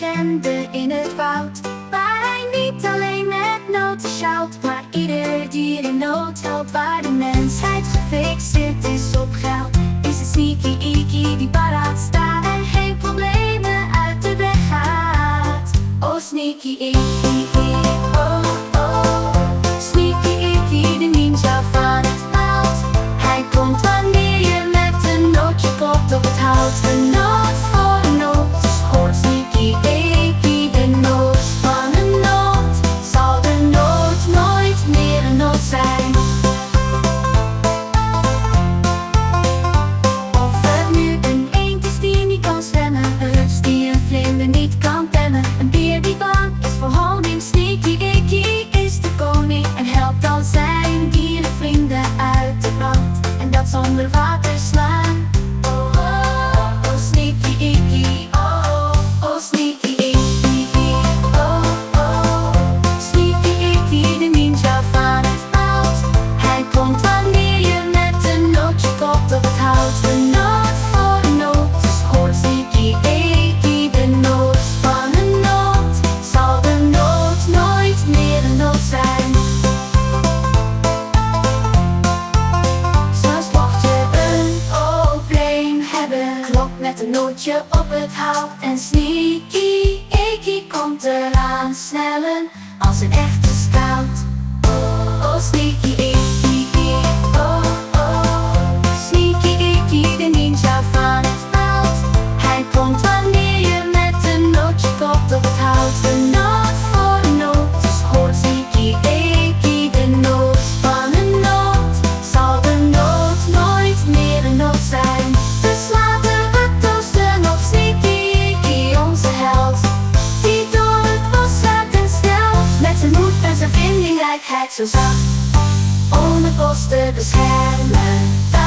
legende in het woud, waar hij niet alleen met noten sjouwt, maar ieder dier in nood helpt. Waar de mensheid gefixeerd is op geld, is de Sneaky Eeky die paraat staat en geen problemen uit de weg gaat. Oh Sneaky Eeky, oh oh, Sneaky Eeky, de ninja van het woud. Hij komt wanneer je met een nootje klopt op het hout. Een noot voor een noot, dus hoort Sneaky Eeky de noot van een noot. Zal de noot nooit meer een noot zijn. Of het nu een eend is die niet kan zwemmen, een rups die een vlinder niet kan temmen, een beer die bang is voor honing. Sneaky Eeky is de koning en helpt al zijn dierenvrienden uit de brand, en dat zonder water slaan. Oh oh, oh Sneaky Eeky, oh oh, oh Sneaky Eeky, oh oh, Sneaky Eeky, de ninja van het woud. Hij komt wanneer je met een nootje klopt op het hout. Een noot voor een noot, dus hoort Sneaky Eeky de noot van een noot. Zal de noot nooit meer een noot zijn. Soms mocht je een probleem hebben, klop met een nootje op het hout en Sneaky Eeky komt eraan snellen als een echte scout. Oh oh Sneaky Eeky, oh oh, Sneaky Eeky, de ninja van het woud. Hij komt wanneer je met een nootje klopt op het hout. Een noot voor een noot, dus hoort Sneaky Eeky de noot van een noot. Zal de noot nooit meer een noot zijn. Dus laten we toosten op Sneaky Eeky, onze held, die door het bos gaat en snelt, met zijn moed en zijn vindingrijkheid zo zacht om het bos te beschermen.